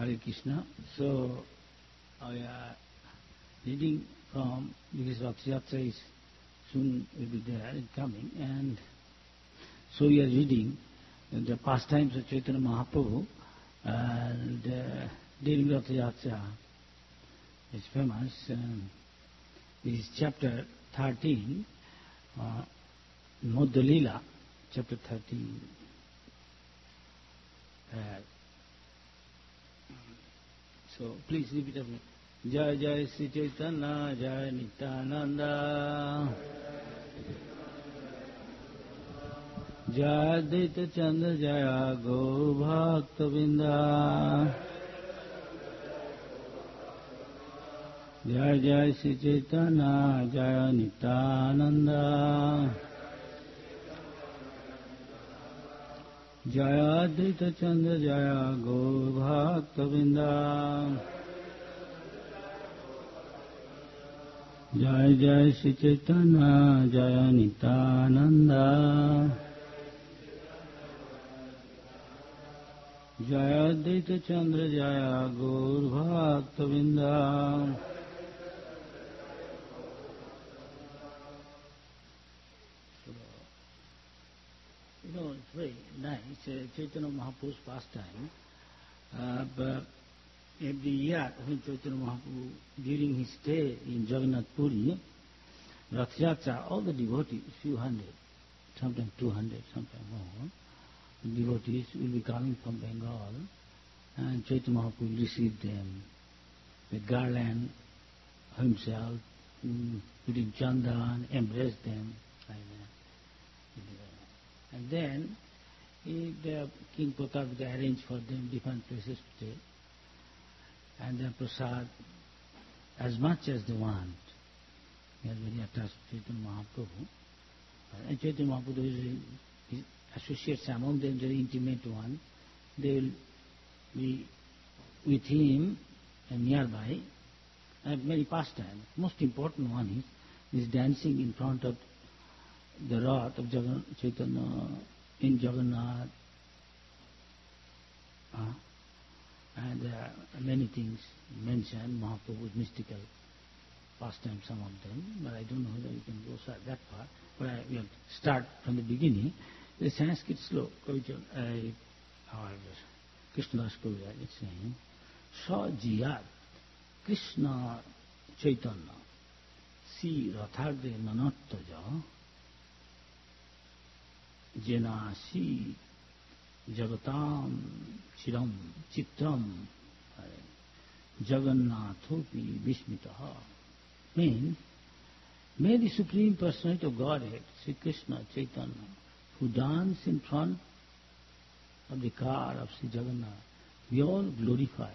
Hare Krishna. So, I are reading from, because Rath Yatra is soon will be there and coming, and so we are reading the pastimes of Chaitanya Mahaprabhu, and during Rath Yatra is famous. This is chapter 13, Madhya Leela, chapter 13. So please repeat after me. Jai Jai Sri Chaitanya, Jai Nityananda, Jai Advaita Chandra, Jaya Gaur Bhakta Vrinda, Jai Jai Sri Chaitanya, Jaya Nityananda, Jaya Advaita Chandra, Jaya Gaur Bhakta Vrinda, Jai Jai Sri Chaitanya, Jaya Nityananda, Jaya Advaita Chandra, Jaya Gaur Bhakta Vrinda. It's very nice, Chaitanya Mahaprabhu's pastime. But every year, when Chaitanya Mahaprabhu, during his stay in Jagannath Puri, Rath Yatra, all the devotees, few hundred, sometimes 200, sometimes more, devotees will be coming from Bengal, and Chaitanya Mahaprabhu will receive them with garland himself, putting chandan, embrace them, like that. And then King Pratap will arrange for them different places to stay, and then prasad as much as they want. They are very attached to Chaitanya Mahaprabhu. And Chaitanya Mahaprabhu, his associates among them, very intimate one, they will be with him and nearby. And many pastimes. Most important one is dancing in front of the Rath of Chaitanya in Jagannath. And there are many things mentioned, Mahaprabhu's mystical pastimes, some of them, but I don't know whether we can go that far. But we have to start from the beginning. The Sanskrit sloka, our Krishnadas Kaviraj is saying, Sa jiyat Krishna Chaitanya si rathagre nanattaja jenasi jagatam chiram chitram jagannathopi vismitaha. Means, may the Supreme Personality of Godhead, Sri Krishna Chaitanya, who danced in front of the car of Sri Jagannath, be all glorified.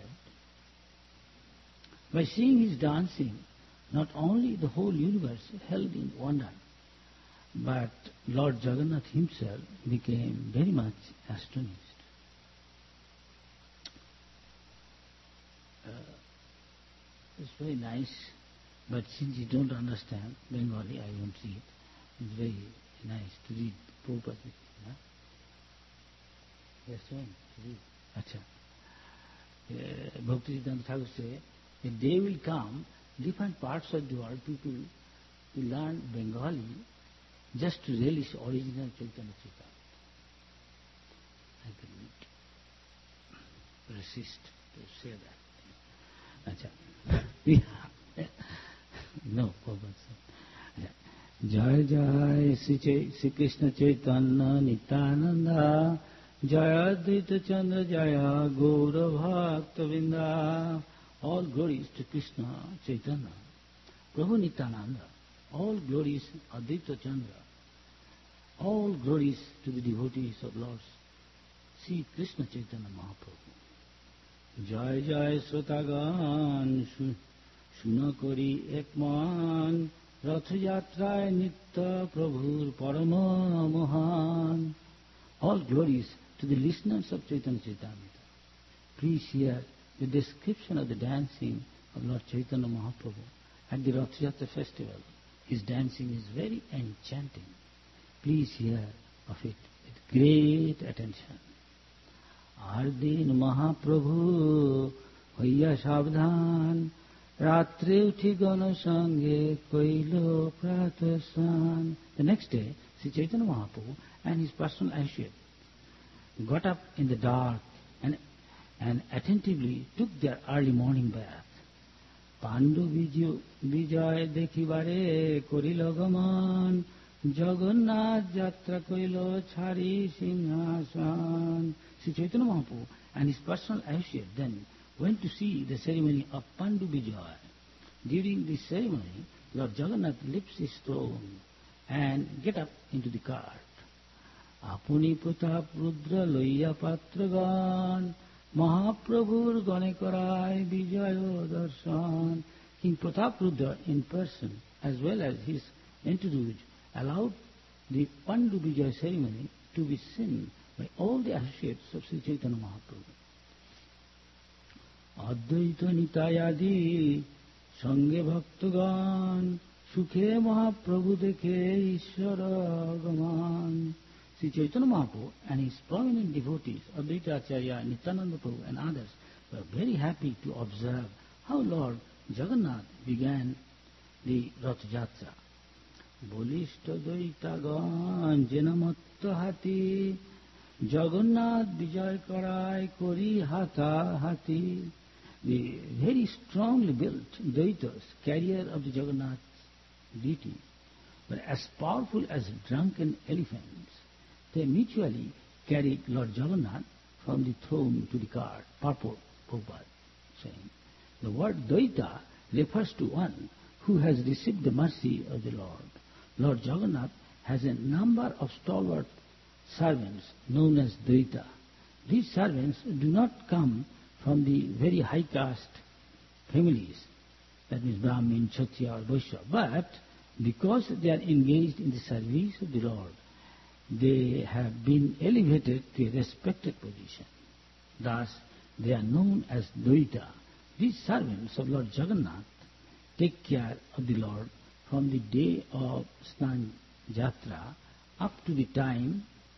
By seeing his dancing, not only the whole universe held in wonder, but Lord Jagannath himself became very much astonished. It's very nice, but since you don't understand Bengali, I won't read. It's very nice to read Prabhupada. Yes, to read. Acha. Bhaktisiddhanta Thakur says, a day will come, different parts of the world, people will learn Bengali just to relish original Chaitanya Chaitanya. I cannot resist to say that. Acha. No, Prabhupada. Jai Jai Sri Krishna Chaitanya Nityananda, Jaya Advaita Chandra, Jaya Gaura Bhakta Vrinda. All glories to Krishna Chaitanya, Prabhu Nityananda. All glories Advaita Chandra. All glories to the devotees of Lord Sri Krishna Chaitanya Mahaprabhu. Jai Jai Srotagan Shunakori Ekman Rath Yatraye Nitya Prabhur Parama Mohan. All glories to the listeners of Chaitanya Charitamrita. Please hear the description of the dancing of Lord Chaitanya Mahaprabhu at the Rath Yatra festival. His dancing is very enchanting. Please hear of it with great attention. আর দিন মহাপ্রভু হইয়া সাবধান, রাত্রে উঠি গণ সঙ্গে কইল প্রাতঃস্নান. The next day, Sri Chaitanya Mahaprabhu and his personal associate got up in the dark and attentively took their early morning bath. Pandu বিজয় দেখিবারে করিল গমন, জগন্নাথ যাত্রা কইল ছাড়ি সিংহাসন. Sri Chaitanya Mahaprabhu and his personal associate then went to see the ceremony of Pandu Vijay. During this ceremony, Lord Jagannath lifts his throne and get up into the cart. আপনি প্রতাপ রুদ্র লইয়া পাত্রগণ, মহাপ্রভুর গণে করায় বিজয় দর্শন. King Pratap Rudra in person as well as his entourage allowed the Pandu Vijay ceremony to be seen by all the associates of Sri Chaitanya Mahaprabhu. অদ্বৈত নিতায়াদি সঙ্গে ভক্তগণ, সুখে মহাপ্রভু দেখে ঈশ্বর গমন. Sri Chaitanya Mahaprabhu and his prominent devotees, Advaita Acharya, Nityananda Prabhu and others, were very happy to observe how Lord Jagannath began the Rath Yatra. বলিষ্ঠ দৈতাগণ জেনমত্ত হাতি, জগন্নাথ বিজয় করায় করি হাতাহাতি. The very strongly built Daitas, carrier of the Jagannath deity, were as powerful as drunken elephants. They mutually carried Lord Jagannath from the throne to the cart. Purport, Prabhupada saying, the word Daita refers to one who has received the mercy of the Lord. Lord Jagannath has a number of stalwart servants known as Daita. These servants do not come from the very high caste families, that means Brahmin, Kshatriya or Vaishya, but because they are engaged in the service of the Lord, they have been elevated to a respected position. Thus, they are known as Daita. These servants of Lord Jagannath take care of the Lord from the day of Snan Jatra up to the time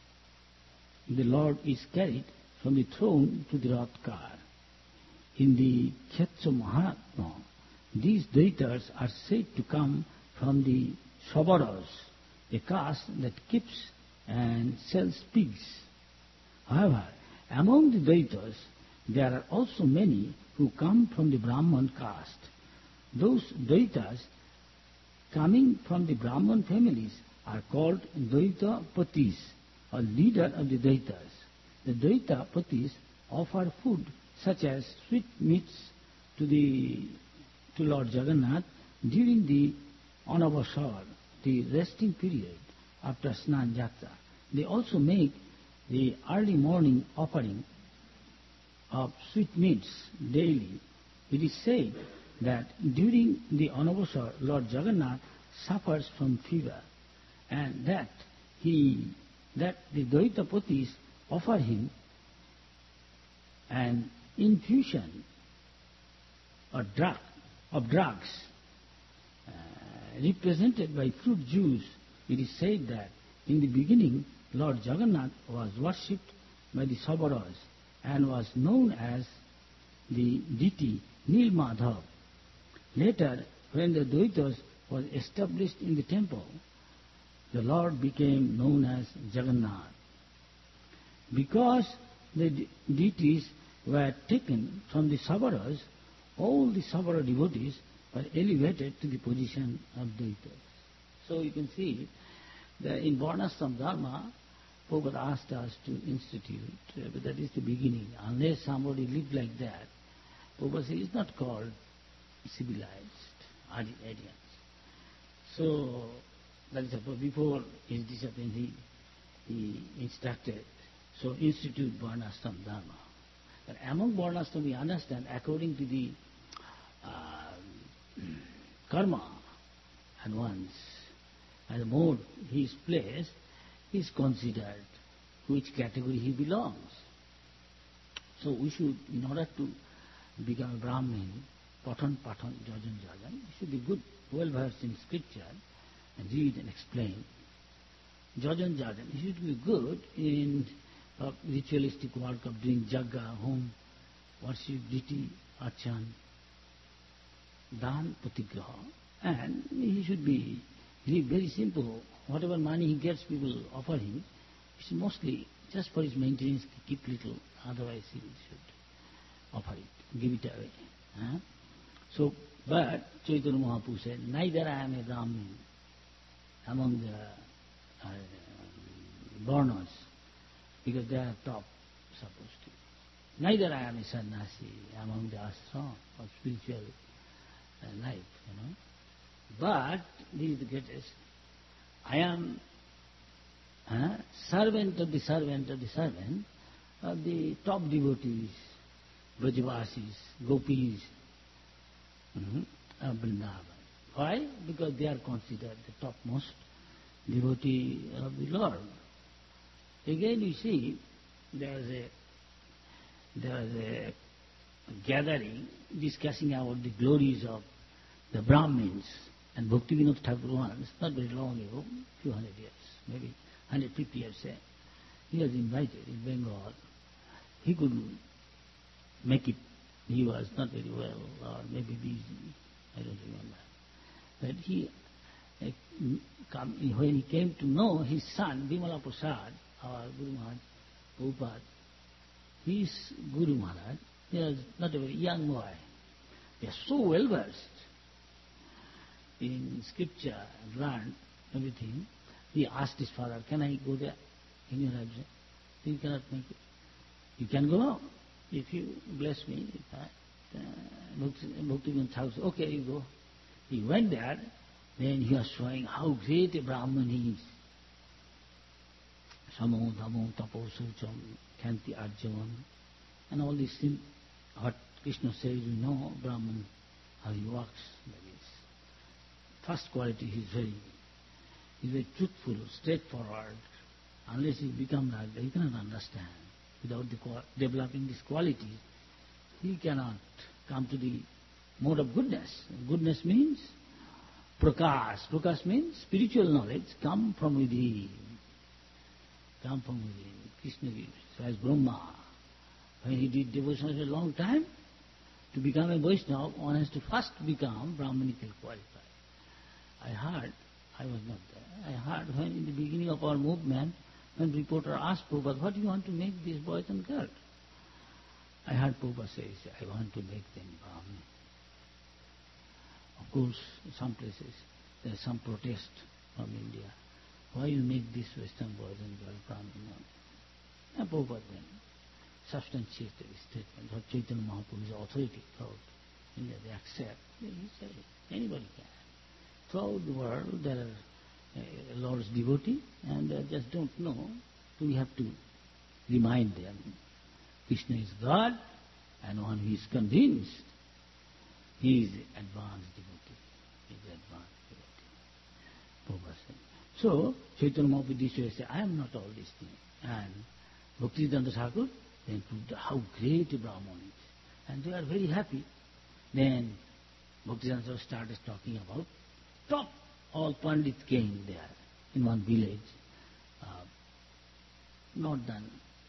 the Lord is carried from the throne to the Rath car. In the Kshetra Mahatma, these Daitas are said to come from the Sabaras, a caste that keeps and sells pigs. However, among the Daitas, there are also many who come from the Brahman caste. Those Daitas coming from the Brahman families are called Daita Patis, or leader of the Daitas. The Daita Patis offer food such as sweet meats to Lord Jagannath during the Anavasar, the resting period after Snan Jatra. They also make the early morning offering of sweet meats daily. It is said that during the Anavasar, Lord Jagannath suffers from fever, and that the Daitapatis offer him an infusion or drugs represented by fruit juice. It is said that in the beginning Lord Jagannath was worshipped by the Sabaras and was known as the deity Nilmadhav. Later, when the Daitas was established in the temple, the Lord became known as Jagannath. Because the deities were taken from the Sabaras, all the Sabara devotees were elevated to the position of Daitas. So you can see that in Varnashram Dharma, Prabhupada asked us to institute, but that is the beginning. Unless somebody lived like that, Prabhupada says it's not called civilized Aryans. So that is before his disappearance he instructed, so institute Varnashram Dharma. But among Varnashram we understand according to the karma and one's and the mode he is placed, he is considered which category he belongs. So we should, in order to become a Brahmin, Patan, Jajan, we should be good, well versed in scripture and read and explain. Jajan, he should be good in of ritualistic work of doing jagga, home, worship, deity, archan, dan, patigraha. And he should be very simple. Whatever money he gets, people offer him. It's mostly just for his maintenance, keep little, otherwise he should offer it, give it away. So, but Chaitanya Mahaprabhu said, neither I am a Brahmin among the Varnas, because they are top, supposed to. Neither I am a sannyasi among the ashram or spiritual life, But, this is the greatest, I am servant of the servant of the servant of the top devotees, Brajavasis, Gopis, of Vrindavan. Why? Because they are considered the topmost devotee of the Lord. Again you see, there was a gathering discussing about the glories of the Brahmins, and Bhaktivinoda Thakur once, not very long ago, few hundred years, maybe 150 years, he was invited in Bengal. He couldn't make it. He was not very well, or maybe busy, I don't remember. But when he came to know his son, Vimala Prasad, our Guru Maharaj, Prabhupada, his Guru Maharaj, he was not a very young boy. They are so well versed in scripture, learned everything. He asked his father, can I go there in your absence? He cannot make it. You can go if you bless me. Bhaktivinoda Thakur said, okay, you go. He went there, then he was showing how great a Brahman he is. Samo, Dhamo, Tapo, Sucham, Khanti, Arjavan, and all these things. What Krishna says, Brahman, how he works. That is. First quality, he's very truthful, straightforward. Unless you become like that, you cannot understand. Without developing these qualities, he cannot come to the mode of goodness. Goodness means prakash. Prakash means spiritual knowledge come from within. Come from within. Krishna gives. So as Brahma, when he did devotion for a long time, to become a Vaishnava, one has to first become Brahmanical qualified. I heard, I was not there, I heard when in the beginning of our movement, when reporter asked Prabhupada, what do you want to make these boys and girls? I heard Prabhupada say, I want to make them Brahmin. Of course, in some places, there is some protest from India. Why you make these Western boys and girls Brahmin? And Prabhupada then substantiated his statement. What Chaitanya Mahaprabhu is authority throughout India, they accept. He said, anybody can. Throughout the world there are Lord's devotee, and they just don't know. So we have to remind them, Krishna is God, and one who is convinced, he is advanced devotee. He is advanced devotee. Prabhupada said. So, Chaitanya Mahaprabhu this way said, I am not all these things. And Bhaktivedanta Thakur then proved how great a Brahman is. And they are very happy. Then Bhaktivedanta Thakur started talking about top. All Pandits came there in one village, northern,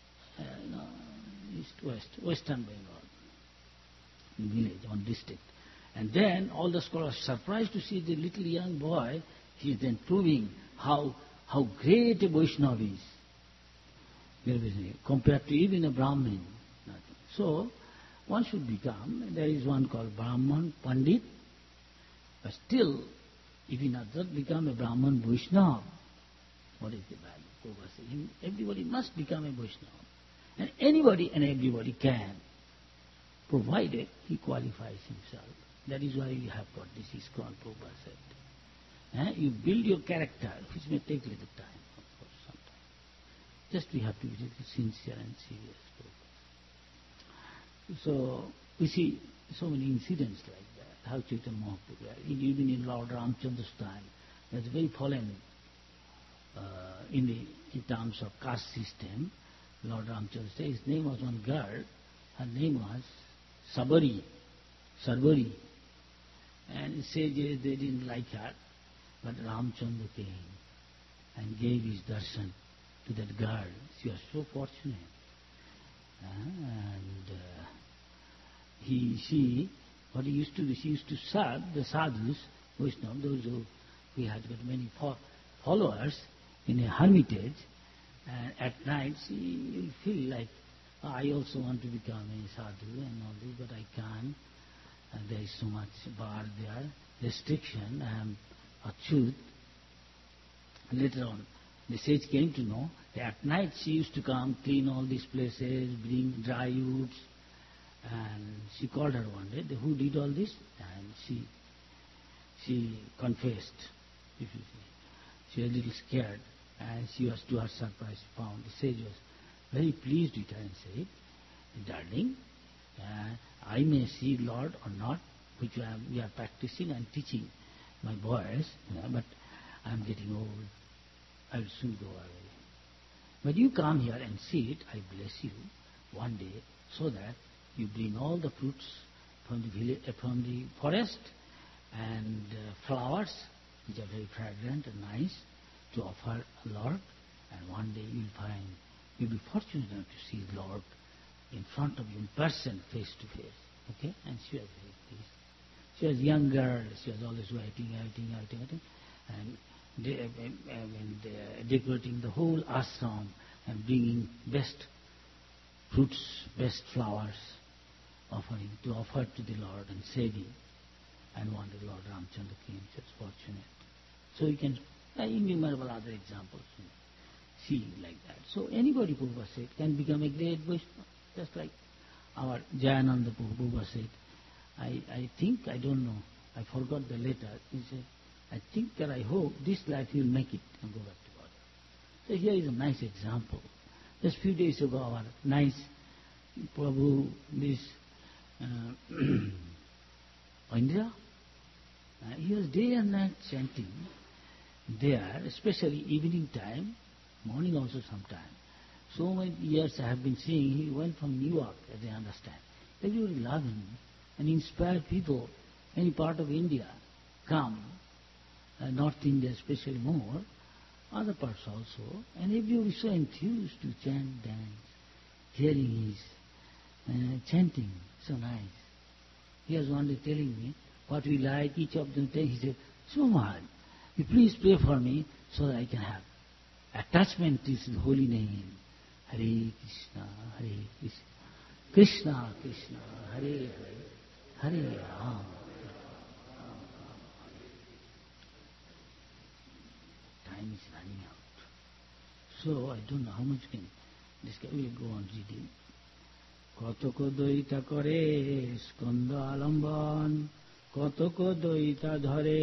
western Bengal, village, one district. And then all the scholars surprised to see the little young boy. He is then proving how great a Vaishnava is, compared to even a Brahmin. Nothing. So, one should become, there is one called Brahman, Pandit, but still, if he does not become a Brahman Vaishnava, what is the value? Everybody must become a Vaishnava. And anybody and everybody can, provided he qualifies himself. That is why we have got this ISKCON. Prabhupada said. You build your character, which may take little time, of course, sometimes. Just we have to be sincere and serious. So, we see so many incidents like that, how Chaitanya Mahaprabhu, even in Lord Ramchandra's time, was very fallen in terms of caste system. Lord Ramchandra said his name was one girl, her name was Sabari. And he said they didn't like her, but Ramchandra came and gave his darshan to that girl. She was so fortunate. And what he used to do, she used to serve the sadhus, Vaishnava, those who had got many followers in a hermitage. And at night she will feel like, I also want to become a sadhu and all this, but I can't. And there is so much bar there, restriction. I am achyut. Later on, the sage came to know that at night she used to come, clean all these places, bring dry roots. And she called her one day, who did all this? And she confessed. If you see. She was a little scared, and she was, to her surprise, found. The sage was very pleased with her and said, darling, I may see Lord or not, which we are practicing and teaching my boys, but I am getting old. I will soon go away. But you come here and see it, I bless you, one day, so that you bring all the fruits from the village, from the forest, and flowers, which are very fragrant and nice, to offer Lord. And one day you will find, you will be fortunate enough to see Lord in front of you in person, face to face. Okay? And she was very pleased. She was a young girl. She was always writing, and decorating the whole ashram and bringing best fruits, best flowers, offering to offer to the Lord and saving. And one day Lord Ramchandra came, such fortunate. So you can innumerable other examples see like that. So anybody, Prabhupada said, can become a great Vaishnava, just like our Jayananda Prabhupada said. I think, I don't know, I forgot the letter. He said, I think that I hope this life you will make it and go back to God. So here is a nice example. Just few days ago, our nice Prabhu, this Indra, he was day and night chanting there, especially evening time, morning also sometime. So many years I have been seeing, he went from New York, as I understand. Everybody loved him and inspired people, any part of India, come, North India especially more, other parts also, and everybody so enthused to chant, dance, hearing his chanting, so nice. He was one day telling me what we like, each of them he said, so much, you please pray for me so that I can have attachment to his holy name. Hare Krishna, Hare Krishna, Krishna Krishna, Hare Hare, Hare Ram. Time is running out. So I don't know how much can this guy will go on reading. কতক দইতা করে স্কন্দ আলম্বন, কতক দইতা ধরে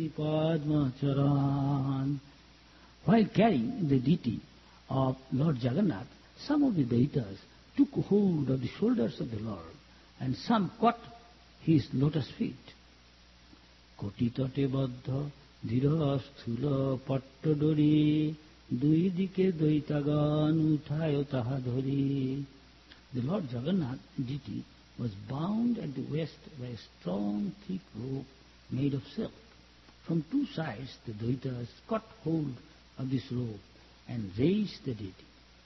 শ্রীপদ্মচরণ. While carrying the deity of Lord Jagannath, some of the Daitas took hold of the shoulders of the Lord, and some caught his lotus feet. কোটি তটে বদ্ধ দৃঢ় স্থূল পট্টডোরি, দুই দিকে দৈতাগণ উঠায় তাহা ধরি. The Lord Jagannath deity was bound at the waist by a strong, thick rope made of silk. From two sides the Daitas caught hold of this rope and raised the deity.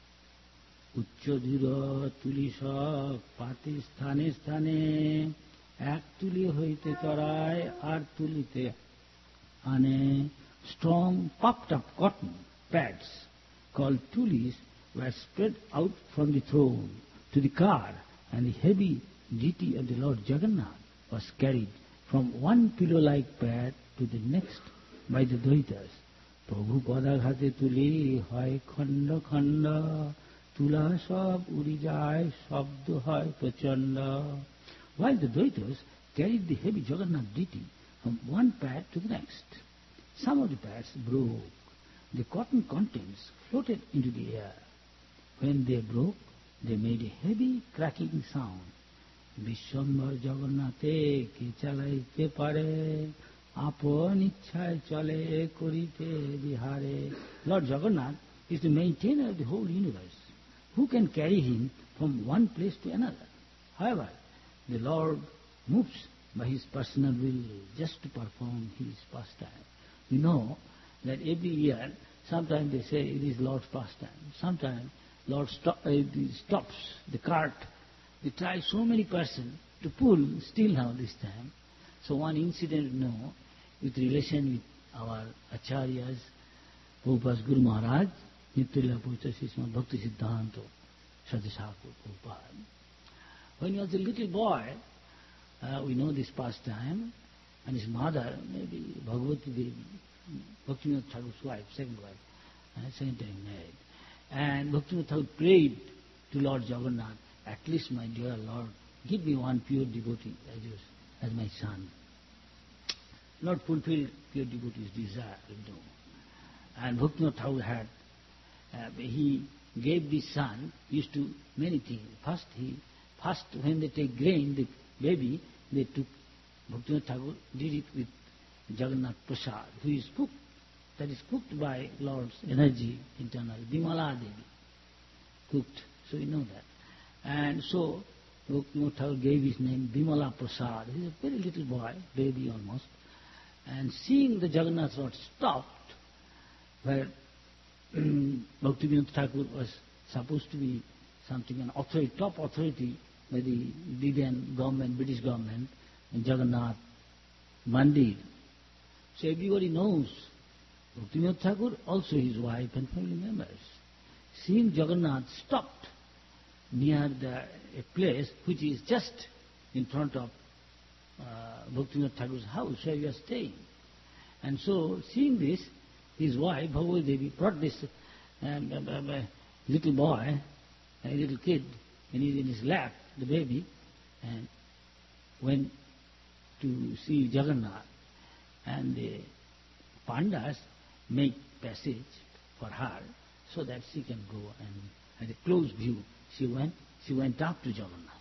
উচ্চধীর তুলিশক পাতি স্থানে স্থানে, এক তুলি হইতে চড়ায় আর তুলিতে আনে. Strong puffed up cotton pads called tulis were spread out from the throne to the car, and the heavy deity of the Lord Jagannath was carried from one pillow-like pad to the next by the Daitas. প্রভু পদাঘাতে তুলি হয় খণ্ড খণ্ড, তুলা সব উড়ি যায় শব্দ হয় প্রচণ্ড. While the Daitas carried the heavy Jagannath deity from one pad to the next, some of the pads broke. The cotton contents floated into the air. When they broke, they made a heavy cracking sound. Bishwambhar জগন্নাথে কে চালাইতে পারে, আপন ইচ্ছায় চলে করিতে বিহারে. Lord Jagannath is the maintainer of the whole universe. Who can carry him from one place to another? However, the Lord moves by his personal will just to perform his pastime. You know that every year Sometimes they say it is Lord's pastime. Sometimes Lord stops the cart. They try so many persons to pull, still now this time. So one incident, with relation with our acharyas, Prabhupada's Guru Maharaj, Nityalila Purusha Srimad Bhakti Siddhanta, Sadhashakur Prabhupada. When he was a little boy, we know this pastime, and his mother, maybe Bhagavati Devi, Bhaktivinoda Thakur's wife, second wife, second time married. And Bhaktivinoda Thakur prayed to Lord Jagannath, at least my dear Lord, give me one pure devotee as my son. Lord fulfilled pure devotee's desire, And Bhaktivinoda Thakur had, he gave this son, used to many things. First when they take grain, the baby, they took, Bhaktivinoda Thakur did it with Jagannath Prasad, who is cooked, that is cooked by Lord's energy internal, Bimala Devi, cooked, so you know that. And so Bhaktivinoda Thakur gave his name Bimala Prasad. He is a very little boy, baby almost. And seeing the Jagannath Lord stopped, where Bhaktivinoda Thakur was supposed to be something, an authority, top authority by the Indian government, British government, in Jagannath Mandir. So everybody knows Bhaktivinoda Thakur, also his wife and family members. Seeing Jagannath stopped near a place which is just in front of Bhaktivinoda Thakur's house where we are staying. And so, seeing this, his wife, Bhagavati Devi, brought this little boy, a little kid, in his lap, the baby, and went to see Jagannath. And the Pandas make passage for her so that she can go, and at a close view, she went up to Jagannath.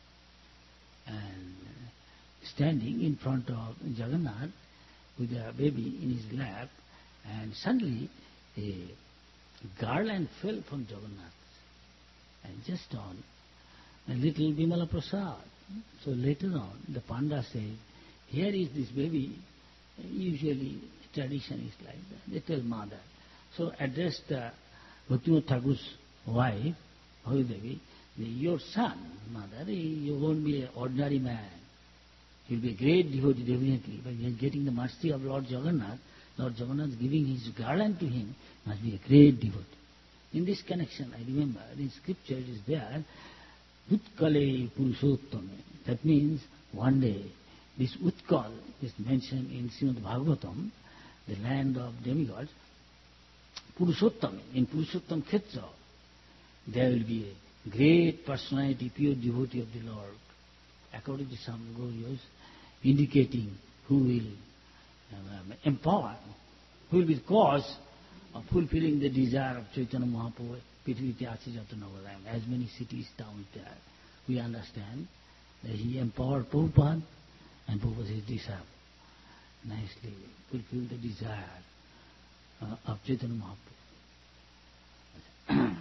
And standing in front of Jagannath with a baby in his lap, and suddenly a garland fell from Jagannath, and just on a little Bimala Prasad. So later on, the Panda said, here is this baby. Usually tradition is like that. They tell mother. So addressed Bhaktivinoda Thakur's wife, Bhagavati Devi, your son, mother, he won't be an ordinary man. He'll be a great devotee, definitely. But he is getting the mercy of Lord Jagannath. Lord Jagannath giving his garland to him, must be a great devotee. In this connection, I remember, in scripture it is there, Utkale Purushottame. That means one day, this Utkal is mentioned in Srimad Bhagavatam, the land of demigods. Purushottame, in Purushottam Khetra, there will be a great personality, pure devotee of the Lord, according to some gurus, indicating who will empower, who will be the cause of fulfilling the desire of Chaitanya Mahaprabhu, Prithviti Asi Jatanavaram, as many cities, towns there. We understand that he empowered Prabhupada, and Prabhupada his disciple. Nicely fulfilled the desire of Chaitanya Mahaprabhu.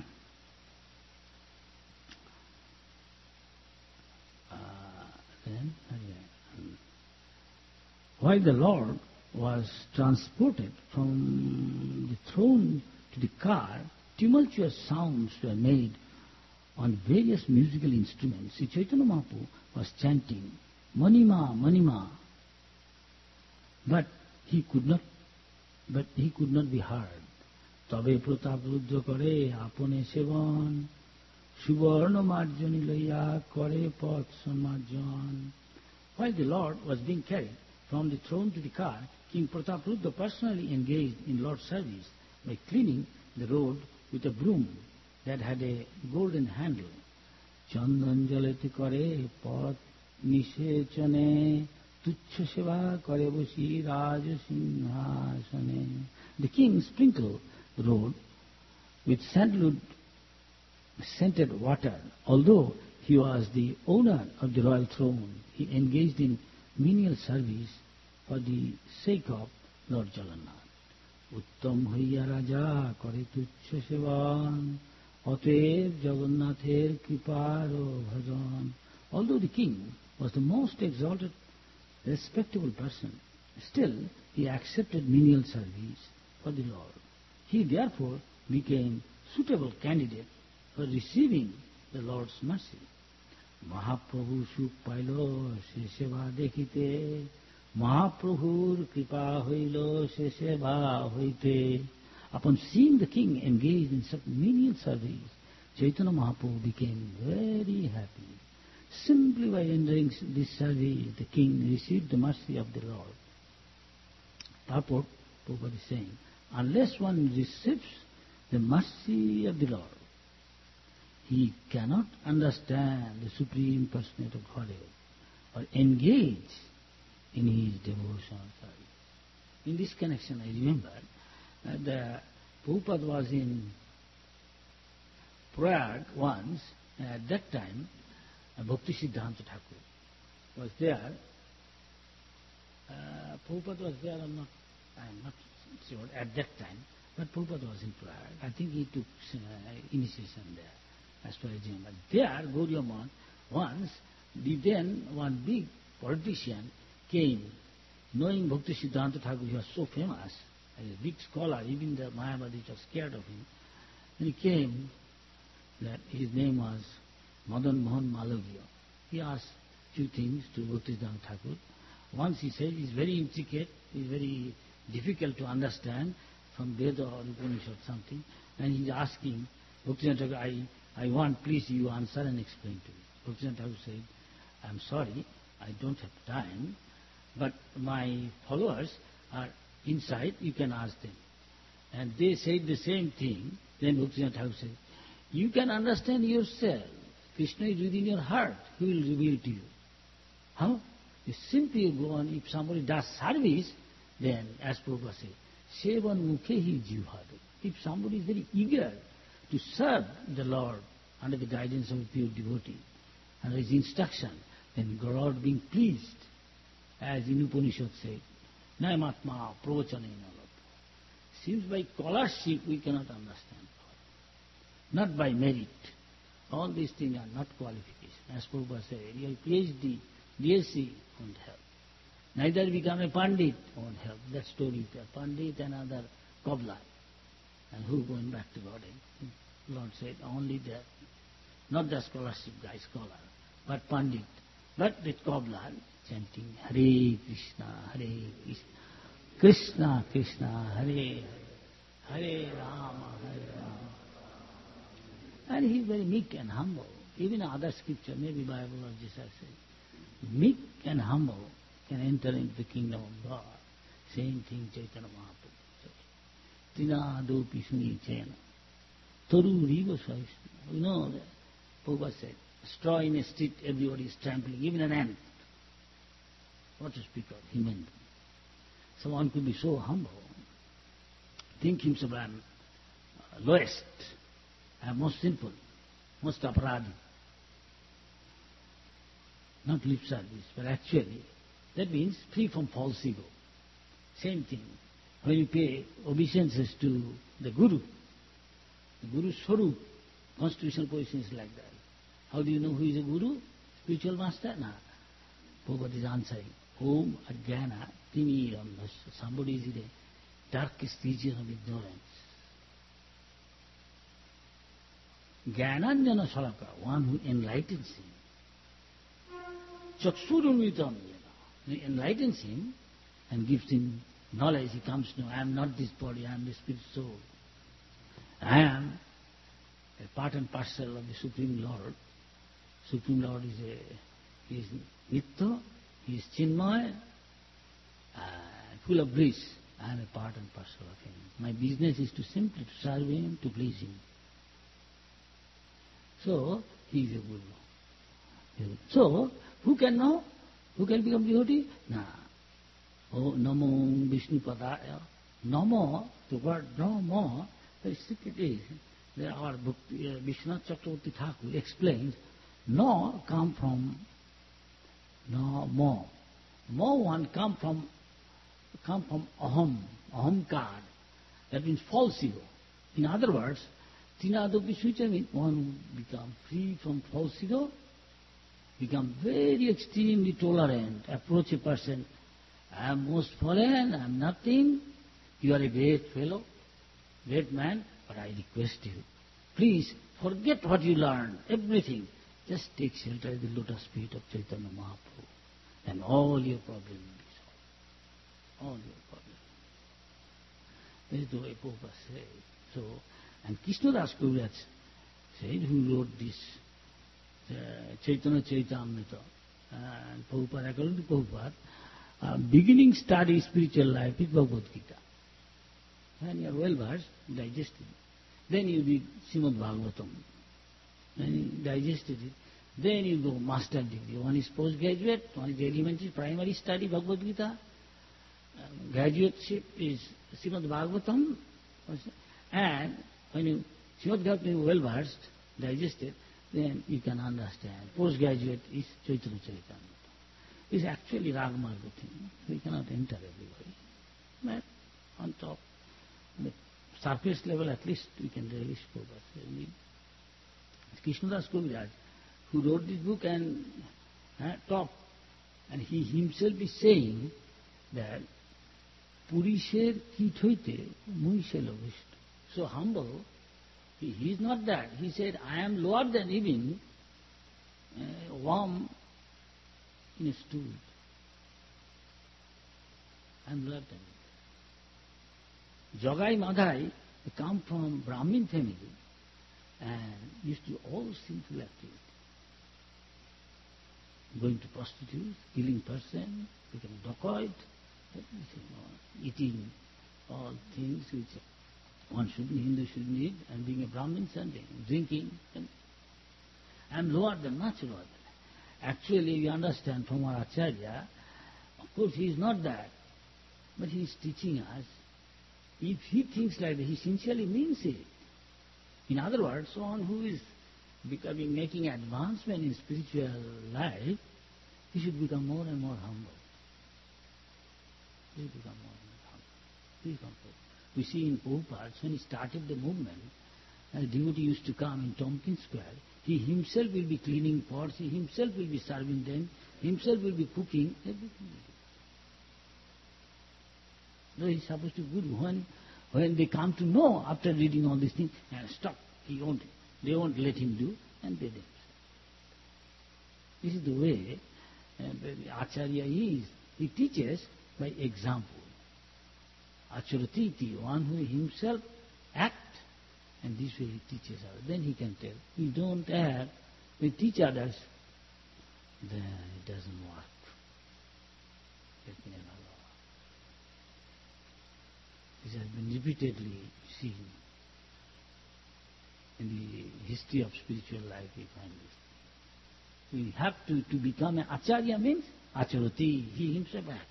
While the Lord was transported from the throne to the car, tumultuous sounds were made on various musical instruments. Sri Chaitanya Mahaprabhu was chanting, Manima, Manima, but he could not be heard. Tabe pratap rudra kare apone sevan, suvarna marjani laya kare path samarjan. While the Lord was being carried from the throne to the car, King Prataparudra personally engaged in Lord's service by cleaning the road with a broom that had a golden handle. Chandan jalati kare path nishechane tuchha seva kare bosi raja singhasane. The king sprinkled the road with sandalwood scented water. Although he was the owner of the royal throne, he engaged in menial service for the sake of Lord Jagannath. Uttam hoiya raja kare tuchha sevan, অতএব জগন্নাথের কৃপার bhajan. Although the king was the most exalted, respectable person, still he accepted menial service for the Lord. He therefore became suitable candidate for receiving the Lord's mercy. Mahaprabhu সুখ pile সে সেবা দেখিতে, মহাপ্রভুর কৃপা হইল সে সেবা হইতে. Upon seeing the king engaged in such menial service, Chaitanya Mahaprabhu became very happy. Simply by rendering this service, the king received the mercy of the Lord. Purport, Prabhupada is saying, unless one receives the mercy of the Lord, he cannot understand the Supreme Personality of Godhead or engage in his devotional service. In this connection, I remember the Prabhupada was in Prague once, and at that time Bhakti Siddhanta Thakur was there. Prabhupada was there or not, I am not sure at that time, but Prabhupada was in Prague. I think he took initiation there, as far as I remember. There, Gauriya Math, once, then one big politician came, knowing Bhakti Siddhanta Thakur, he was so famous, as a big scholar, even the Mayavadis were scared of him. And he came, that his name was Madan Mohan Malagya. He asked few things to Bhakti Siddhanta Thakur. Once he said, it's very intricate, it's very difficult to understand from Veda or Upanishad something, and he's asking Bhakti Siddhanta Thakur, I want, please you answer and explain to me. Bhakti Siddhanta Thakur said, I'm sorry, I don't have time, but my followers are inside, you can ask them. And they said the same thing. Then Bhakti Siddhanta Thakur said, you can understand yourself. Krishna is within your heart. He will reveal to you. How? You simply go on. If somebody does service, then, as Prabhupada said, Sevan mukhehi jivhadu. If somebody is very eager to serve the Lord under the guidance of a pure devotee, under his instruction, then God being pleased, as in Upanishad said, Nayamatma pravachanena lata. Seems by scholarship we cannot understand God. Not by merit. All these things are not qualification. As Prabhupada said, your PhD, DSc won't help. Neither become a Pandit won't help. That story is there. Pandit and other cobbler. And who going back to God? Lord said, only that, not the scholarship guy, scholar, but Pandit. But the cobbler chanting Hare Krishna, Krishna Krishna, Hare Hare Rama, Hare Rama. And he is very meek and humble. Even other scripture, maybe Bible or Jesus says, meek and humble can enter into the kingdom of God. Same thing Chaitanya Mahaprabhu said. Tina dopi suni chena. Toru riva saishna. You know, that Prabhupada said, straw in a street, everybody is trampling, even an ant. What to speak of human being? So one could be so humble, think himself I am lowest, I am most simple, most aparadi. Not lip service, but actually that means free from false ego. Same thing. When you pay obeisances to the Guru Swarup, constitutional position is like that. How do you know who is a Guru? Spiritual master? No. Prabhupada is answering. Om Ajnana Timirandhasya. Somebody is in the darkest region of ignorance. Jnananjana Salaka, one who enlightens him. Chaksurumritam, he enlightens him and gives him knowledge. He comes to know, I am not this body, I am the spirit soul. I am a part and parcel of the Supreme Lord. Supreme Lord he is Nitya, he is Chinmaya, full of bliss. I am a part and parcel of him. My business is to simply to serve him, to please him. So, he is a Guru. So, who can know? Who can become devotee? Nah. Oh, Namo Vishnu Padaya. Namo, the word Namo, very secret is. Our Vishwanath Chakravarti Thakur explains, No come from No Mo. Mo one come from Aham, Ahamkar. That means false ego. In other words, Tinadopi Sucha means one who become free from false ego, become very extremely tolerant, approach a person, I am most fallen, I am nothing, you are a great fellow. great man, but I request you, please forget what you learned, everything. Just take shelter in the lotus feet of Chaitanya Mahaprabhu, and all your problems will be solved. All your problems. This is the way Prabhupada said. So, and Krishnadas Kaviraj said, who wrote this Chaitanya Charitamrita, and Prabhupada, according to Prabhupada, beginning study spiritual life is Bhagavad Gita. When you are well versed, digest it. Then you read Srimad Bhagavatam. Then you digested it. Then you go master degree. One is postgraduate, one is elementary, primary study, Bhagavad Gita. Graduateship is Srimad Bhagavatam. And when you Srimad Bhagavatam well versed, digested, then you can understand. Postgraduate is Chaitanya Charitamrita. It's actually Ragamarga thing. We cannot enter everybody. But on top, the surface level at least we can relish Prabhupada. Krishnadas Kaviraj, who wrote this book and talked, and he himself is saying that Purisher kit hoite muise lovishta. So humble, he is not that. He said, I am lower than even a worm in a stool. I am lower than it. Jogai Madhai, they come from Brahmin family and used to do all sinful activity. Going to prostitutes, killing person, becoming dacoit, eating all things which one shouldn't, Hindu shouldn't eat, and being a Brahmin son, drinking. I am lower than, much lower than. Actually, we understand from our Acharya, of course he is not that, but he is teaching us. If he thinks like that, he sincerely means it. In other words, someone who is making advancement in spiritual life, he should become more and more humble. He should become more and more humble. He become humble. We see in Prabhupada, when he started the movement, a devotee used to come in Tompkins Square. He himself will be cleaning pots, he himself will be serving them, himself will be cooking, everything. Though he's supposed to be good. When they come to know after reading all these things, and stop, they won't let him do, and they themselves. This is the way Acharya is. He teaches by example. Acharatiti, one who himself act, and this way he teaches others. Then he can tell. We don't act, we teach others, then it doesn't work. Let me never work. This has been repeatedly seen in the history of spiritual life. We find this. We have to become an Acharya means Acharati, he himself acts.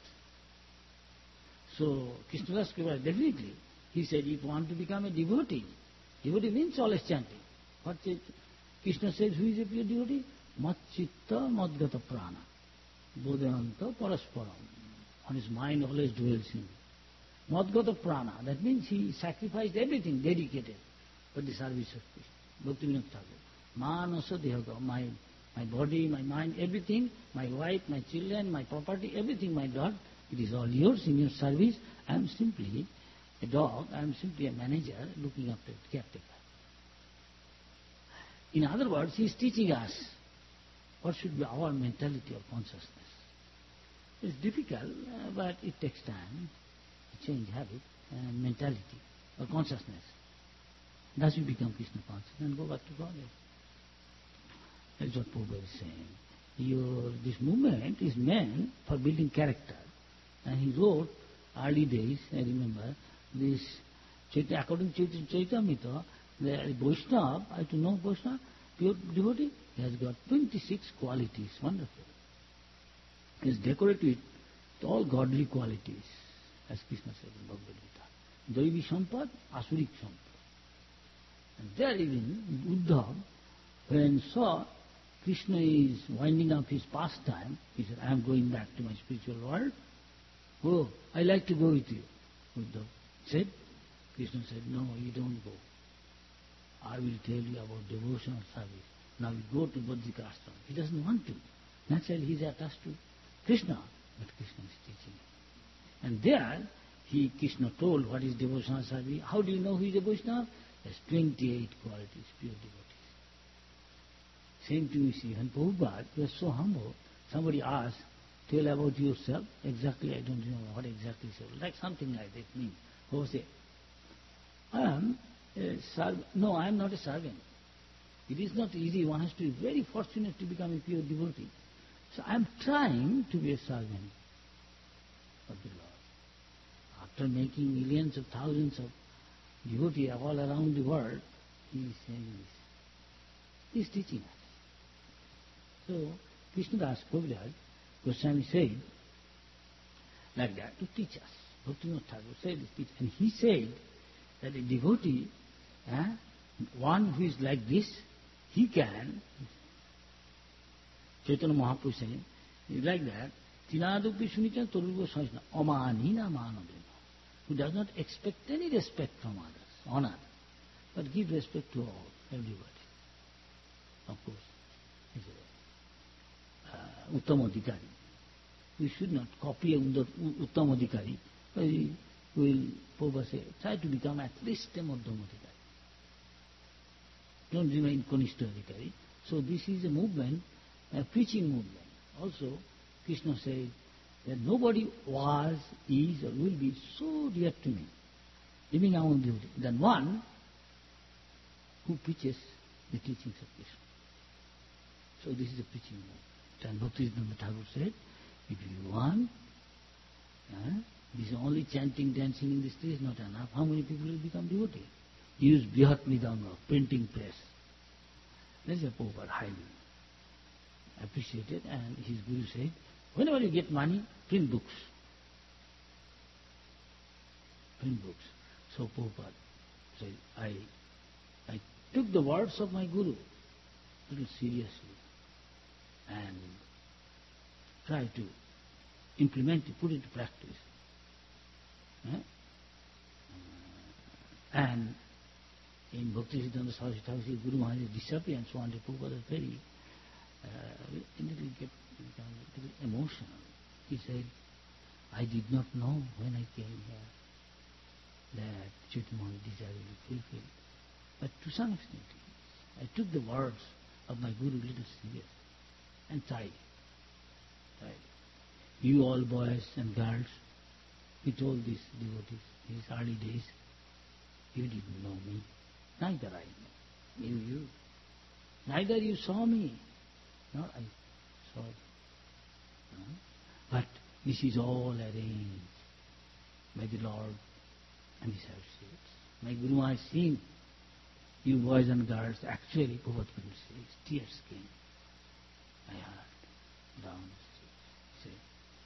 So Krishnadas Kaviraj, definitely, he said, if you want to become a devotee means always chanting. What Krishna says, who is a pure devotee? Mat chitta madgata prana. Bodhanta parasparam. On his mind always dwells in. Madgata prana, that means he sacrificed everything, dedicated for the service of Krishna. Bhaktivinoda Thakur. Manasa dehaga, my body, my mind, everything, my wife, my children, my property, everything, my dog, it is all yours in your service. I am simply a dog, I am simply a manager looking after the caretaker. In other words, he is teaching us what should be our mentality or consciousness. It's difficult, but it takes time to change habit and mentality or consciousness. Thus we become Krishna conscious and go back to God. That's what Prabhupada is saying. This movement is meant for building character. And he wrote, early days, I remember, this, according to Charitamrita, the Vaishnava, I to know Vaishnava, pure devotee, he has got 26 qualities, wonderful. He is decorated with all godly qualities, as Krishna said in Bhagavad Gita. Daivi Sampad, Asurik Sampad. And there even, Uddhav, when saw Krishna is winding up his pastime, he said, I am going back to my spiritual world. Oh, I like to go with you. Uddhav said, Krishna said, no, you don't go. I will tell you about devotional service. Now you go to Badrika Ashram. He doesn't want to. Naturally he is attached to Krishna, but Krishna is teaching him. And there Krishna told what is devotional service. How do you know who is a Vaishnava? There's 28 qualities, pure devotees. Same thing we see. And Prabhupada was so humble. Somebody asked, tell about yourself. Exactly, I don't know what exactly he said. Like something like that means. Who say, I am a servant. No, I am not a servant. It is not easy. One has to be very fortunate to become a pure devotee. So I am trying to be a servant of the Lord. After making millions of thousands of devotees all around the world, he is saying this. He is teaching us. So, Krishnadas Kaviraj Goswami said like that to teach us. Bhaktivinoda Thakur said this, and he said that a devotee, one who is like this, he can, Chaitanya Mahaprabhu saying, like that, Tinadupi Sunichan Torugo Sajna, Omanina Manodena, who does not expect any respect from others, honor, but give respect to all, everybody. Of course, he's a Uttama Adhikari. We should not copy Uttama Adhikari, but we will, Prabhupada say, try to become at least a Madhyama Adhikari. Don't remain Kanishta Adhikari. So this is a movement, a preaching movement. Also, Krishna said that nobody was, is, or will be so dear to me, living among devotees, than one who preaches the teachings of Krishna. So this is a preaching movement. And Bhaktivinoda Thakur said, if you want, this only chanting, dancing in the street is not enough. How many people will become devotees? Use Brihat Nidanga, printing press. This is a Prabhupada highly appreciated, and his Guru said, whenever you get money, print books. Print books. So Prabhupada said, I took the words of my Guru a little seriously and tried to implement it, put it to practice. And in Bhakti-Siddhanta Saraswati Thakur, Guru Maharaj disappeared and so on. Prabhupada was very a little emotional. He said, I did not know when I came here that Chaitanya Mahaprabhu's desire will be fulfilled. But to some extent, I took the words of my Guru a little serious and tried. You all boys and girls, he told these devotees in his early days, you didn't know me, neither I knew you. Neither you saw me, nor I saw you. But this is all arranged by the Lord and His associates. My Guru Maharaj seen you boys and girls, actually, Prabhupada couldn't say, tears came. I heard down the street. He said,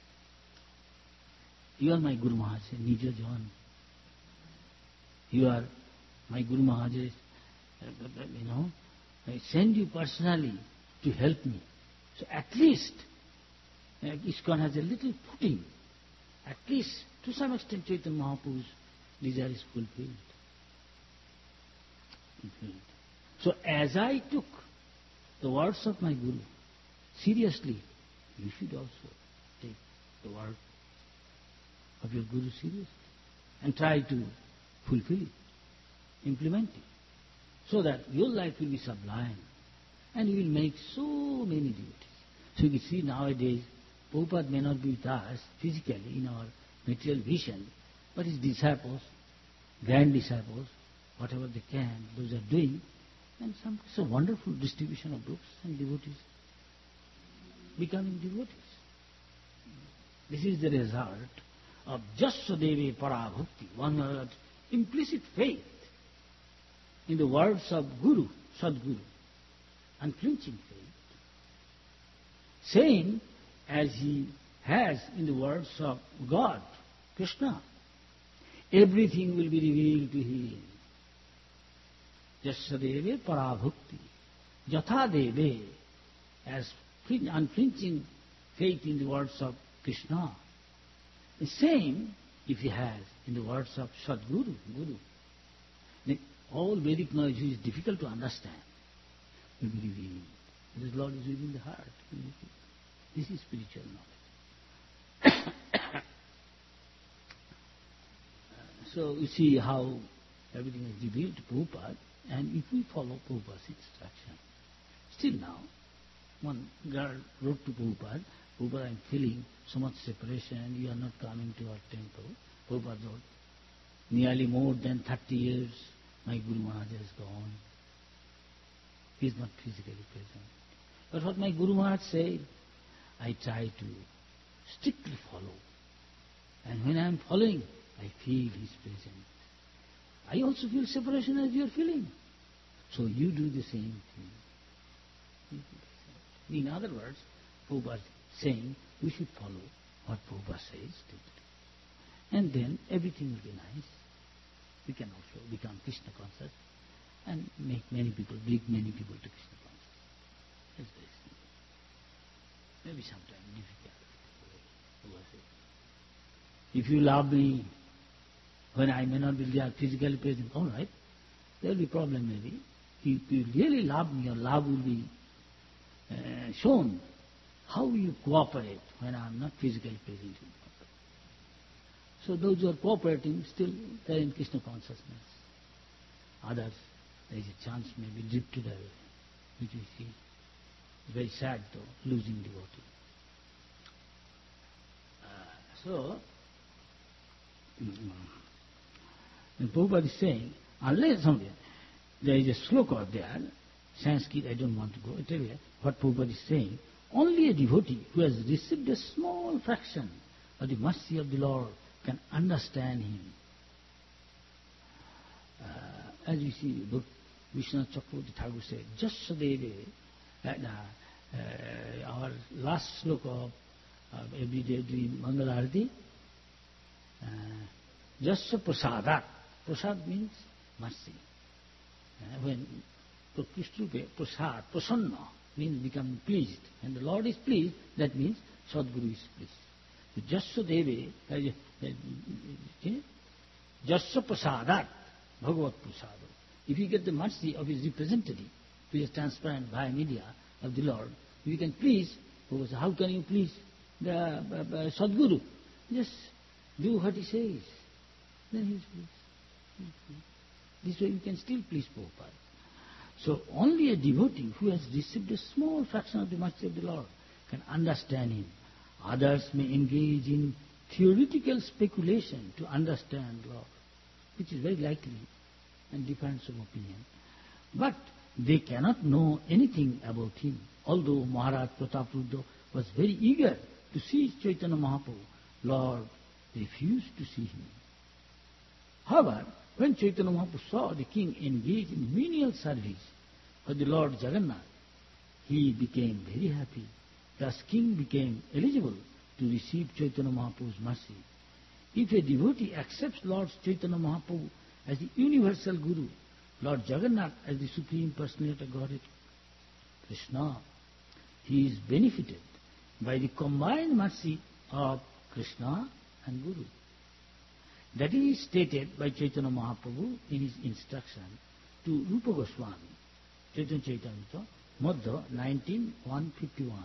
you are my Guru Maharaj, Nija Jan. You are my Guru Maharaj, I send you personally to help me. So at least, ISKCON has a little footing. At least, to some extent, Chaitanya Mahaprabhu's desire is fulfilled. So as I took the words of my Guru seriously, you should also take the word of your Guru seriously and try to fulfill it, implement it, so that your life will be sublime and you will make so many devotees. So you can see nowadays, Prabhupada may not be with us physically in our material vision, but his disciples, grand disciples, whatever they can, those are doing, and it's a wonderful distribution of books and devotees becoming devotees. This is the result of Jassadeve Parabhakti, one who has implicit faith in the words of Guru, Sadguru, unflinching faith, saying as he has in the words of God, Krishna, everything will be revealed to him. Jassadeve Parabhakti, Jathadeve, as unflinching faith in the words of Krishna. The same if he has in the words of Sadguru, Guru. Then all Vedic knowledge is difficult to understand will be revealed. Because Lord is within the heart. This is spiritual knowledge. So you see how everything is revealed to Prabhupada, and if we follow Prabhupada's instruction. Still now, one girl wrote to Prabhupada, Prabhupada, I'm feeling so much separation, you are not coming to our temple. Prabhupada wrote, nearly more than 30 years my Guru Maharaj has gone. He is not physically present. But what my Guru Maharaj said, I try to strictly follow. And when I am following, I feel his presence. I also feel separation as you are feeling. So you do the same thing. In other words, Prabhupada is saying we should follow what Prabhupada says strictly. And then everything will be nice. We can also become Krishna conscious and make many people, bring many people to Krishna conscious. That's very simple. Maybe sometimes difficult. If you love me when I may not be there physically present, all right, there will be problem maybe. If you really love me, your love will be shown. How will you cooperate when I am not physically present? So those who are cooperating, still they are in Krishna consciousness. Others, there is a chance maybe drifted away, which we see. It's very sad though, losing devotee. So, Prabhupada is saying, unless something, there is a sloka there, Sanskrit, I don't want to go, I tell you what Prabhupada is saying, only a devotee who has received a small fraction of the mercy of the Lord can understand him. As we see, Vishwanath Chakravarti Thakur said, Jasadeve, our last sloka of every day during Mangala Arati, Jasa Prasadat. Prasad means mercy. When Prakrishtupe, Prasad, Prasanna means become pleased. And the Lord is pleased, that means Sadguru is pleased. So Jasa Deve, Jasa Prasadat, Bhagavat Prasad. If you get the mercy of his representative, who is transparent via media of the Lord, if you can please, how can you please the Sadguru? Just do what he says. Then he is pleased. This way you can still please Prabhupada. So only a devotee who has received a small fraction of the mercy of the Lord can understand him. Others may engage in theoretical speculation to understand Lord, which is very likely and difference of opinion. But they cannot know anything about him. Although Maharaj Prataprudra was very eager to see Chaitanya Mahaprabhu, Lord refused to see him. However, when Chaitanya Mahaprabhu saw the king engaged in menial service for the Lord Jagannath, he became very happy. Thus king became eligible to receive Chaitanya Mahaprabhu's mercy. If a devotee accepts Lord Chaitanya Mahaprabhu as the universal Guru, Lord Jagannath as the Supreme Personality of Godhead, Krishna, he is benefited by the combined mercy of Krishna and Guru. That is stated by Chaitanya Mahaprabhu in his instruction to Rupa Goswami, Chaitanya Chaitamrita, Madhya 19:151.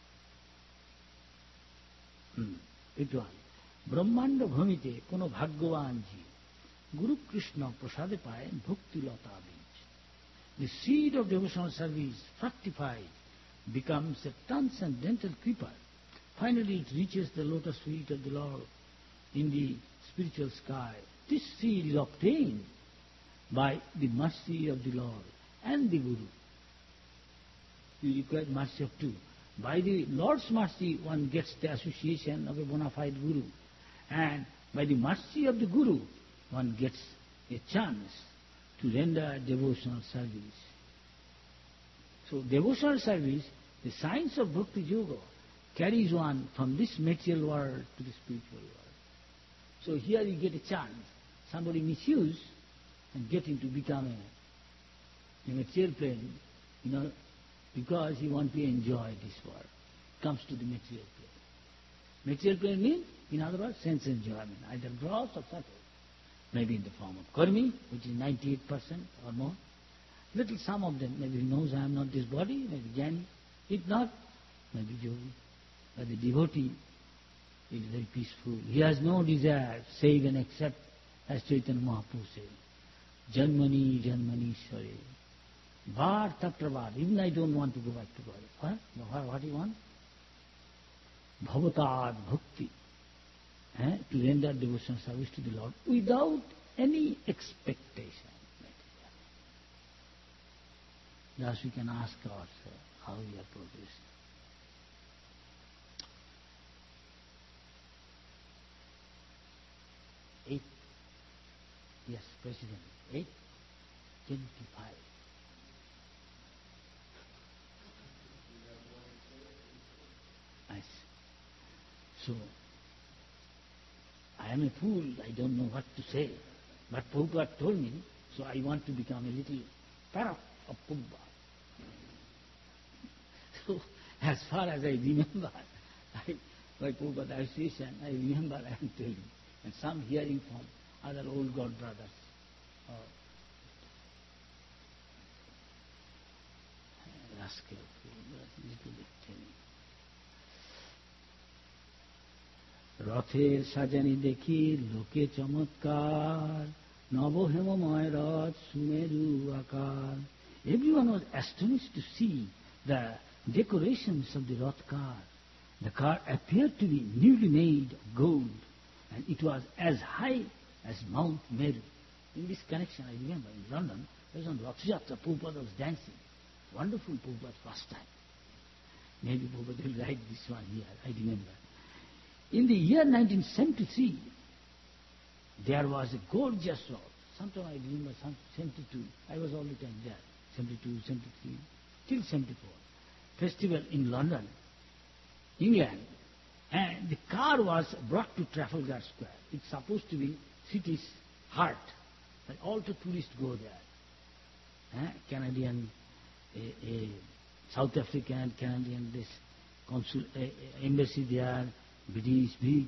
51. Brahmanda bhamite kono bhagyavan ji, Guru Krishna prasade paye bhakti lata bij. The seed of devotional service fructifies, becomes a transcendental creeper. Finally it reaches the lotus feet of the Lord in the spiritual sky. This seed is obtained by the mercy of the Lord and the Guru. You require mercy of two. By the Lord's mercy one gets the association of a bona fide Guru, and by the mercy of the Guru one gets a chance to render devotional service. So devotional service, the science of Bhakti Yoga, carries one from this material world to the spiritual world. So here you get a chance. Somebody misuse and get him to become a material plane, because he wants to enjoy this world. Comes to the material plane. Material plane means, in other words, sense enjoyment, either gross or subtle. Maybe in the form of karmi, which is 98% or more. Little some of them, maybe he knows I am not this body, maybe jnani. If not, maybe yogi. But the devotee is very peaceful. He has no desire save and accept as Chaitanya Mahaprabhu said, Janmani, Janmani, Share. Bharat after Bharat. Even I don't want to go back to God. What do you want? Bhavatad Bhakti. To render devotional service to the Lord without any expectation. Thus we can ask ourselves how we are progressing. Yes, President, 8:25. Yes. So, I am a fool, I don't know what to say. But Prabhupada told me, so I want to become a little parrot of Prabhupada. So, as far as I remember, by Prabhupada association, I remember I am telling, and some hearing from other old God brothers. Rascal, little bit telling. রথের সাজানি দেখি লোকে চমৎকার নবহেমময় রথ সুমেরু আকার. Everyone was astonished to see the decorations of the Rath car. The car appeared to be newly made of gold, and it was as high as Mount Meru. In this connection, I remember in London, there was on Rath Yatra, Prabhupada was dancing. Wonderful Prabhupada first time. Maybe Prabhupada will write this one here, I remember. In the year 1973, there was a gorgeous road. Sometime I remember, 72, I was all the time there, 72, 73, till 74. Festival in London, England, and the car was brought to Trafalgar Square. It's supposed to be city's heart, and all the tourists go there. Canadian, South African, Canadian, this consul, embassy there, British, big,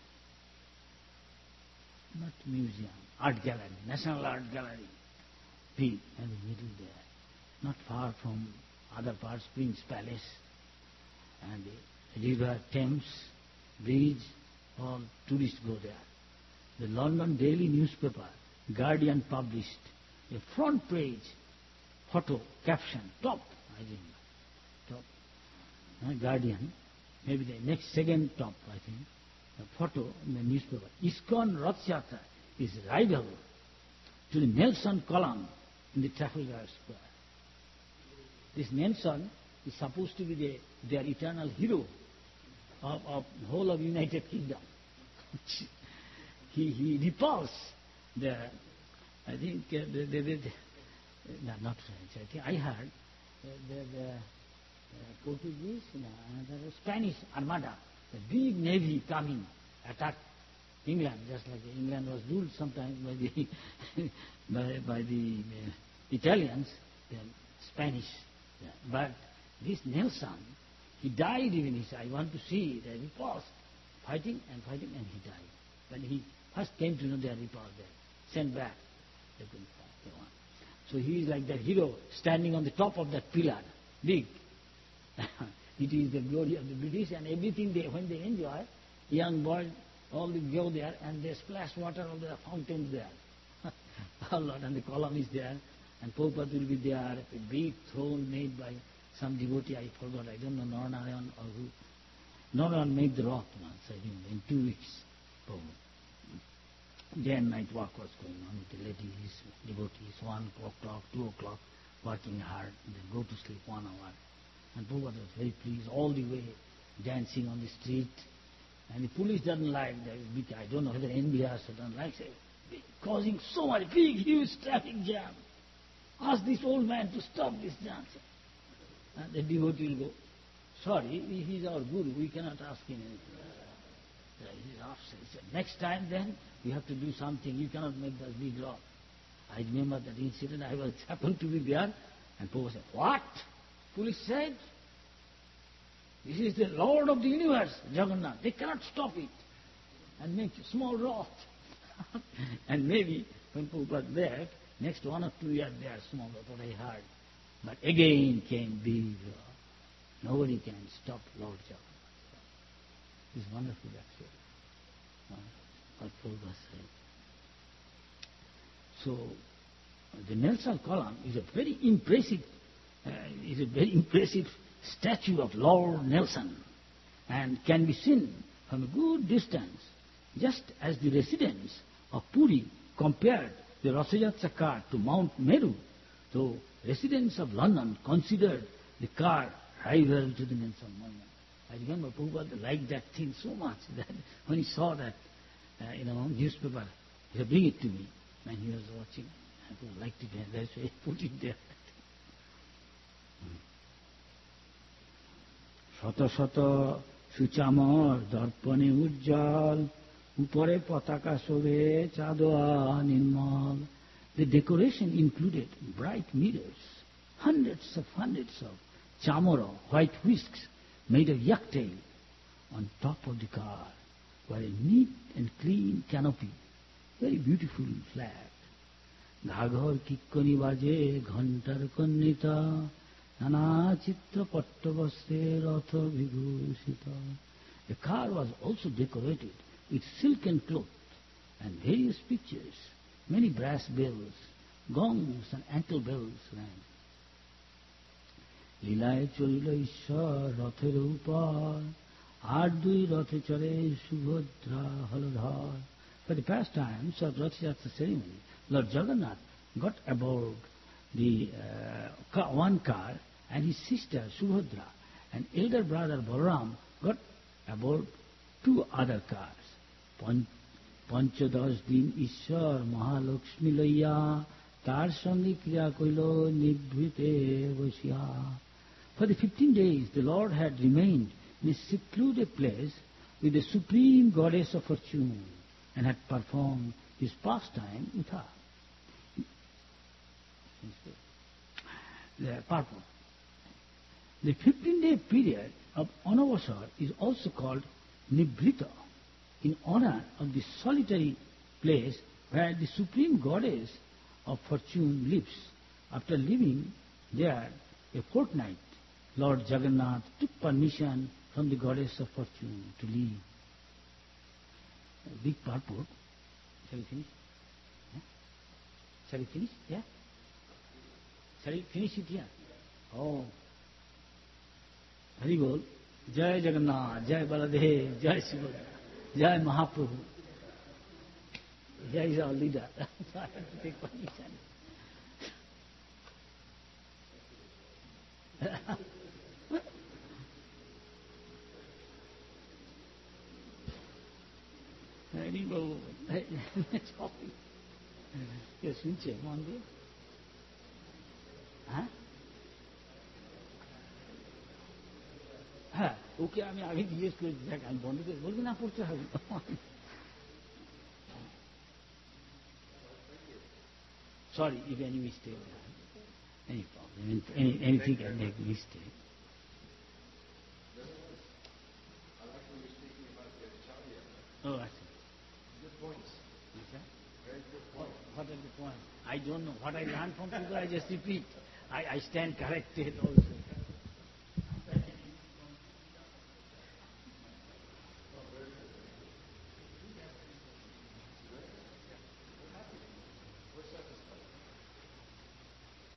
not museum, art gallery, National Art Gallery, big, and the middle there, not far from other parts, Prince Palace, and the river Thames, bridge, all tourists go there. The London daily newspaper, Guardian, published a front page photo, caption, top, I remember, top, Guardian, maybe the next second top, I think, a photo in the newspaper. ISKCON Rath Yatra is rival to the Nelson column in the Trafalgar Square. This Nelson is supposed to be their eternal hero of whole of United Kingdom. he repulsed the, I think, no, not French, I think I heard the Portuguese, the Spanish Armada, the big navy coming, attack England, just like England was ruled sometimes by the by the Italians, the Spanish. Yeah. But this Nelson, he died even. He said, I want to see the repulse, fighting, and he died. When he first came to know their repulse, they sent back. They couldn't fight. They won. So he is like that hero standing on the top of that pillar, big. It is the glory of the British, and everything when they enjoy, young boys, all they go there and they splash water on the fountains there. Oh Lord, and the column is there, and Prabhupada will be there, a big throne made by some devotee, I forgot, I don't know, Naranayan or who. Narayan made the rock once, I remember, in 2 weeks. Prabhupada. Day and night work was going on with the ladies, devotees, 1 o'clock, 2 o'clock, working hard, and then go to sleep 1 hour. And Prabhupada was very pleased, all the way dancing on the street. And the police doesn't like that. I don't know whether NBR doesn't like it. Causing so much big, huge traffic jam. Ask this old man to stop this jam. And the devotee will go, sorry, he's our guru, we cannot ask him anything. He's upset. He said, next time then, you have to do something. You cannot make that big law. I remember that incident. I was happened to be there. And Prabhupada said, what? Police said, this is the Lord of the universe, Jagannath. They cannot stop it and make a small rock. And maybe when Prabhupada left, next 1 or 2 years they are small, that's what I heard. But again came big rock. Nobody can stop Lord Jagannath. It's wonderful actually. What Prabhupada said. So the Nelson column is a very impressive, statue of Lord Nelson, and can be seen from a good distance, just as the residents of Puri compared the Rasayatra car to Mount Meru. So residents of London considered the car rival to the Nelson monument. I remember Prabhupada liked that thing so much that when he saw that, newspaper, he said, bring it to me. And he was watching. I liked it, and that's why he put it there. শত শত সুচামর দর্পণে উজ্জ্বল উপরে পতাকা শোভে চাঁদোয়া নির্মল. The decoration included bright mirrors, hundreds of chamora, white whisks made of yak tail on top of the car, were a neat and clean canopy, very beautiful flag. ঘাঘর কিক্কনি বাজে ঘণ্টার কন্নিতা নানা চিত্র পট্টবস্ত্রে রথ বিভূষিত. The car was also decorated with silken cloth and various pictures. Many brass bells, gongs and ankle bells rang. লীলায় চলিল ঈশ্বর রথের উপর আর দুই রথে চড়ে Subhadra Haldhar. For the pastimes of Rath Yatra ceremony, Lord Jagannath got aboard the one car, and his sister Subhadra and elder brother Balaram got aboard two other cars. পঞ্চদশ দিন ঈশ্বর মহালক্ষ্মী লইয়া তার সঙ্গে ক্রিয়া কইল নিভৃতে বসিয়া. For the 15 days the Lord had remained in a secluded place with the supreme goddess of fortune and had performed his pastime with her. The purport. The 15-day period of Anavasar is also called Nibhrita, in honor of the solitary place where the supreme goddess of fortune lives. After living there a fortnight, Lord Jagannath took permission from the goddess of fortune to leave. A big purport. Shall we finish? Yeah? Shall we finish? Yeah? Shall we finish it here? Oh. Hari Bol. Jai Jagannath, Jai Baladev, Jai Subhadra, Jai Mahaprabhu. Jai is our leader. So I have to take permission. Hari Bol. Yes, শুনছে মন দিয়ে? হ্যাঁ হ্যাঁ, ওকে আমি আগে জিজ্ঞেস করে দেখ, আমি বন্ধ করে বলবি না পড়তে হবে. Sorry if any mistake, any problem, anything can make mistake. Oh, I see. Good points. Okay. Very good What points. are the points? I don't know. What I learn from people, I just repeat. I stand corrected also.